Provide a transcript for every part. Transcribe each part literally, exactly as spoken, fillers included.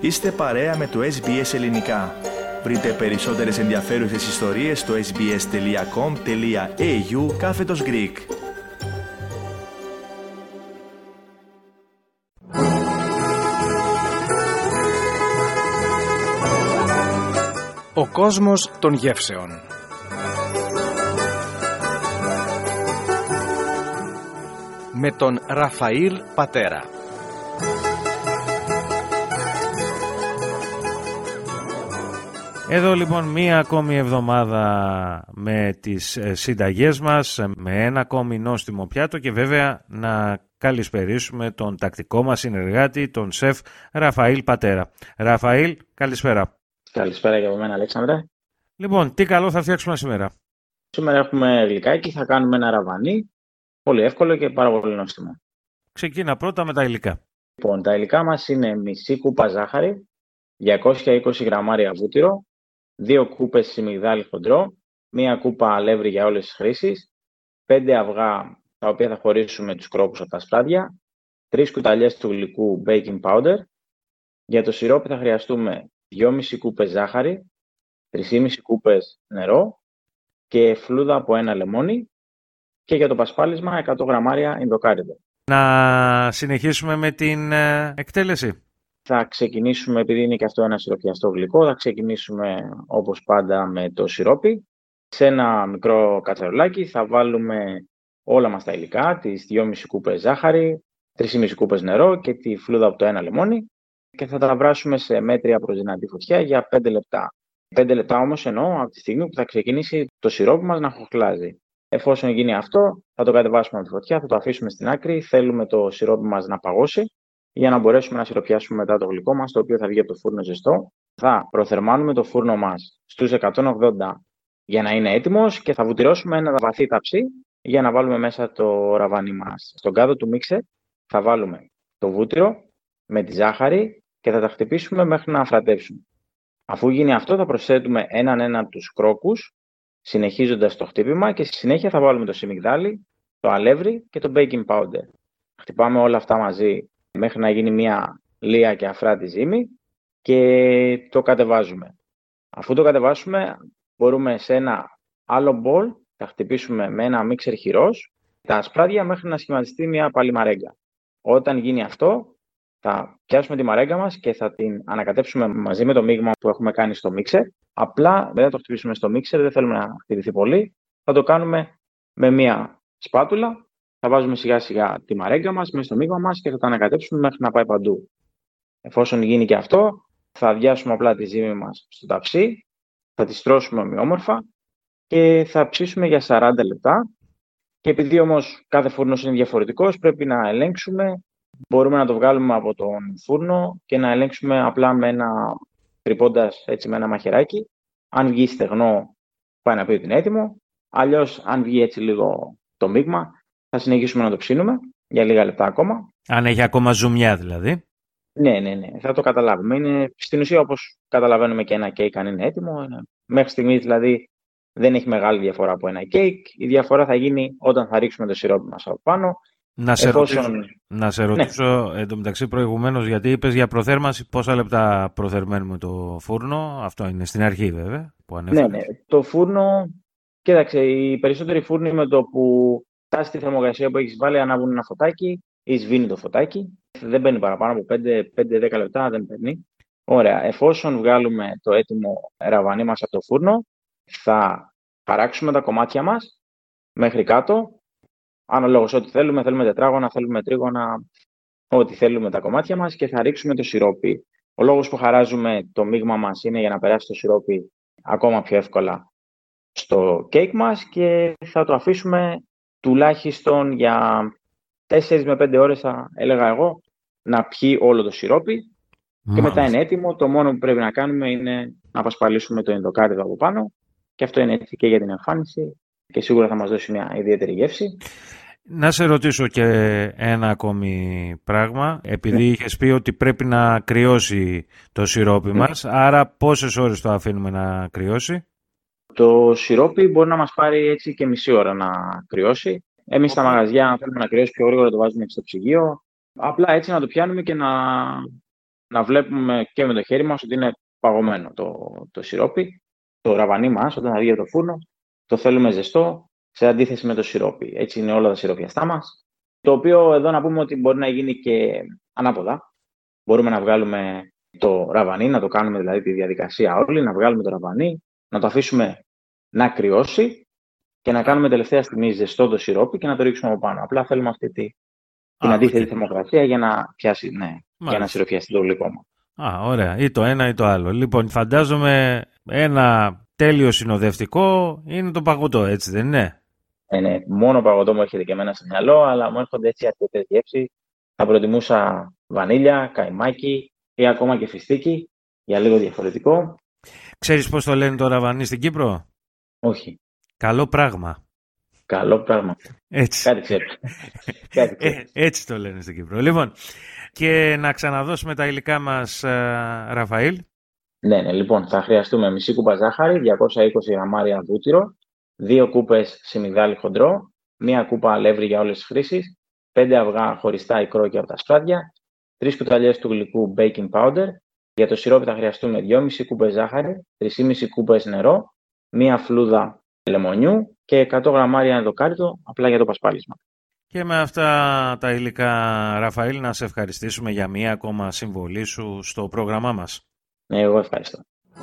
Είστε παρέα με το Ες Μπι Ες Ελληνικά. Βρείτε περισσότερες ενδιαφέρουσες ιστορίες στο sbs.com.au κάθετος Greek. Ο κόσμος των γεύσεων. Με τον Ραφαήλ Πατέρα. Εδώ λοιπόν μία ακόμη εβδομάδα με τις συνταγές μας, με ένα ακόμη νόστιμο πιάτο και βέβαια να καλησπερίσουμε τον τακτικό μας συνεργάτη, τον σεφ Ραφαήλ Πατέρα. Ραφαήλ, καλησπέρα. Καλησπέρα και από μένα, Αλέξανδρε. Λοιπόν, τι καλό θα φτιάξουμε σήμερα? Σήμερα έχουμε γλυκάκι, θα κάνουμε ένα ραβανί, πολύ εύκολο και πάρα πολύ νόστιμο. Ξεκίνα πρώτα με τα υλικά. Λοιπόν, τα υλικά μας είναι μισή κούπα ζάχαρη, διακόσια είκοσι γραμμάρια βούτυρο, δύο κούπες σιμιγδάλι χοντρό, μία κούπα αλεύρι για όλες τις χρήσεις, πέντε αυγά τα οποία θα χωρίσουμε τους κρόκους από τα σπράδια, τρεις κουταλιές του γλυκού baking powder. Για το σιρόπι θα χρειαστούμε δυόμισι κούπες ζάχαρη, τρεις και μισή κούπες νερό και φλούδα από ένα λεμόνι και για το πασπάλισμα εκατό γραμμάρια ενδοκάριδο. Να συνεχίσουμε με την ε, εκτέλεση. Θα ξεκινήσουμε, επειδή είναι και αυτό ένα σιροπιαστό γλυκό, θα ξεκινήσουμε όπως πάντα με το σιρόπι. Σε ένα μικρό κατσαρολάκι θα βάλουμε όλα μας τα υλικά, τις δυόμισι κούπες ζάχαρη, τρεις και μισή κούπες νερό και τη φλούδα από το ένα λεμόνι και θα τα βράσουμε σε μέτρια προς δυνατή φωτιά για πέντε λεπτά. πέντε λεπτά όμως εννοώ από τη στιγμή που θα ξεκινήσει το σιρόπι μας να χοχλάζει. Εφόσον γίνει αυτό, θα το κατεβάσουμε από τη φωτιά, θα το αφήσουμε στην άκρη. Θέλουμε το σιρόπι μας να παγώσει για να μπορέσουμε να σιροπιάσουμε μετά το γλυκό μας, το οποίο θα βγει από το φούρνο ζεστό. Θα προθερμάνουμε το φούρνο μας στους εκατόν ογδόντα για να είναι έτοιμος και θα βουτυρώσουμε ένα βαθύ ταψί για να βάλουμε μέσα το ραβανί μας. Στον κάδο του μίξερ θα βάλουμε το βούτυρο με τη ζάχαρη και θα τα χτυπήσουμε μέχρι να αφρατεύσουν. Αφού γίνει αυτό, θα προσθέτουμε έναν έναν τους κρόκους, συνεχίζοντας το χτύπημα και στη συνέχεια θα βάλουμε το σιμιγδάλι, το αλεύρι και το baking powder. Χτυπάμε όλα αυτά μαζί μέχρι να γίνει μια λία και αφράτη ζύμη και το κατεβάζουμε. Αφού το κατεβάσουμε, μπορούμε σε ένα άλλο μπολ θα χτυπήσουμε με ένα μίξερ χειρός τα ασπράδια μέχρι να σχηματιστεί μια πάλι μαρέγκα. Όταν γίνει αυτό, θα πιάσουμε τη μαρέγκα μας και θα την ανακατέψουμε μαζί με το μείγμα που έχουμε κάνει στο μίξερ. Απλά δεν θα το χτυπήσουμε στο μίξερ, δεν θέλουμε να χτυπηθεί πολύ. Θα το κάνουμε με μια σπάτουλα. Θα βάζουμε σιγά σιγά τη μαρέγκα μας μέσα στο μείγμα μας και θα το ανακατέψουμε μέχρι να πάει παντού. Εφόσον γίνει και αυτό, θα αδειάσουμε απλά τη ζύμη μας στο ταψί, θα τη στρώσουμε ομοιόμορφα και θα ψήσουμε για σαράντα λεπτά. Και επειδή όμως κάθε φούρνος είναι διαφορετικός, πρέπει να ελέγξουμε. Μπορούμε να το βγάλουμε από τον φούρνο και να ελέγξουμε απλά με ένα, τρυπώντας έτσι με ένα μαχαιράκι. Αν βγει στεγνό, πάει να πει ότι είναι έτοιμο. Αλλιώς, αν βγει έτσι λίγο το μείγμα, θα συνεχίσουμε να το ψήνουμε για λίγα λεπτά ακόμα. Αν έχει ακόμα ζουμιά δηλαδή. Ναι, ναι, ναι, θα το καταλάβουμε. Είναι στην ουσία όπως καταλαβαίνουμε και ένα κέικ αν είναι έτοιμο. Είναι... Μέχρι στιγμής δηλαδή δεν έχει μεγάλη διαφορά από ένα κέικ. Η διαφορά θα γίνει όταν θα ρίξουμε το σιρόπι μας από πάνω. Να σε Εφόσον... ρωτήσω, να σε ρωτήσω ναι. Εντωμεταξύ προηγουμένως, γιατί είπες για προθέρμανση, πόσα λεπτά προθερμαίνουμε το φούρνο? Αυτό είναι στην αρχή βέβαια που ανέφερες. Ναι, ναι, το φούρνο, κοίταξε, οι περισσότεροι φούρνοι με το που φτάσει τη θερμοκρασία που έχεις βάλει ανάβουν ένα φωτάκι ή σβήνει το φωτάκι. Δεν μπαίνει παραπάνω από πέντε με δέκα λεπτά, δεν παίρνει. Ωραία, εφόσον βγάλουμε το έτοιμο ραβανί μας από το φούρνο, θα παράξουμε τα κομμάτια μας μέχρι κάτω. Αναλόγως ό,τι θέλουμε, θέλουμε τετράγωνα, θέλουμε τρίγωνα, ό,τι θέλουμε τα κομμάτια μας και θα ρίξουμε το σιρόπι. Ο λόγος που χαράζουμε το μείγμα μας είναι για να περάσει το σιρόπι ακόμα πιο εύκολα στο κέικ μας και θα το αφήσουμε τουλάχιστον για τέσσερις με πέντε ώρες, θα έλεγα εγώ, να πιει όλο το σιρόπι. Μάλιστα. Και μετά είναι έτοιμο. Το μόνο που πρέπει να κάνουμε είναι να απασπαλίσουμε το ενδοκάριδο από πάνω και αυτό είναι έτσι και για την εμφάνιση και σίγουρα θα μας δώσει μια ιδιαίτερη γεύση. Να σε ρωτήσω και ένα ακόμη πράγμα. Επειδή ναι. είχες πει ότι πρέπει να κρυώσει το σιρόπι ναι. μας, άρα πόσες ώρες το αφήνουμε να κρυώσει? Το σιρόπι μπορεί να μας πάρει έτσι και μισή ώρα να κρυώσει. Εμείς στα μαγαζιά, αν θέλουμε να κρυώσει πιο γρήγορα, το βάζουμε στο ψυγείο. Απλά έτσι να το πιάνουμε και να να βλέπουμε και με το χέρι μας ότι είναι παγωμένο το, το σιρόπι. Το ραβανί μας, όταν θα βγει από το φούρνο, το θέλουμε ζεστό, σε αντίθεση με το σιρόπι. Έτσι είναι όλα τα σιροπιαστά μας. Το οποίο εδώ να πούμε ότι μπορεί να γίνει και ανάποδα. Μπορούμε να βγάλουμε το ραβανί, να το κάνουμε δηλαδή τη διαδικασία όλη, να βγάλουμε το ραβανί, να το αφήσουμε να κρυώσει και να κάνουμε τελευταία στιγμή ζεστό το σιρόπι και να το ρίξουμε από πάνω. Απλά θέλουμε αυτή τη, την Α, αντίθετη okay. θερμοκρασία για να πιάσει, ναι, για να σιροπιαστεί το γλυκό μας. Α, ωραία. Ή το ένα ή το άλλο. Λοιπόν, φαντάζομαι ένα τέλειο συνοδευτικό είναι το παγωτό, έτσι δεν είναι? Ε, ναι, μόνο παγωτό μου έρχεται και εμένα στο μυαλό, αλλά μου έρχονται έτσι αρκετές γεύσεις. Θα προτιμούσα βανίλια, καϊμάκι ή ακόμα και φιστίκι για λίγο διαφορετικό. Ξέρεις πώς το λένε το ραβανί στην Κύπρο? Όχι. Καλό πράγμα. Καλό πράγμα. Έτσι. Κάτι ξέρεις. Κάτι ξέρεις. Ε, έτσι το λένε στην Κύπρο. Λοιπόν, και να ξαναδώσουμε τα υλικά μας, Ραφαήλ. Ναι, ναι, λοιπόν, θα χρειαστούμε μισή κούπα ζάχαρη, διακόσια είκοσι γραμμάρια βούτυρο, δύο κούπες σιμιδάλι χοντρό, μία κούπα αλεύρι για όλες τις χρήσεις, πέντε αυγά χωριστά ικρό και από τα σπράδια, τρεις κουταλιές του γλυκού baking powder. Για το σιρόπι θα χρειαστούμε δυόμισι κούπες ζάχαρη, τρεις και μισή κούπες νερό, μία φλούδα λεμονιού και εκατό γραμμάρια ενδοκάριτο, απλά για το πασπάλισμα. Και με αυτά τα υλικά, Ραφαήλ, να σε ευχαριστήσουμε για μία ακόμα συμβολή σου στο πρόγραμμά μας. Ναι, εγώ ευχαριστώ.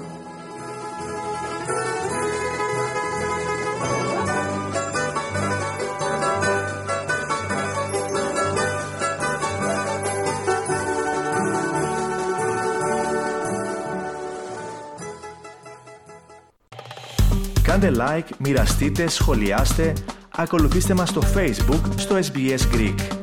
Κάντε like, μοιραστείτε, σχολιάστε, ακολουθήστε μας στο Facebook στο ες μπι ες Greek.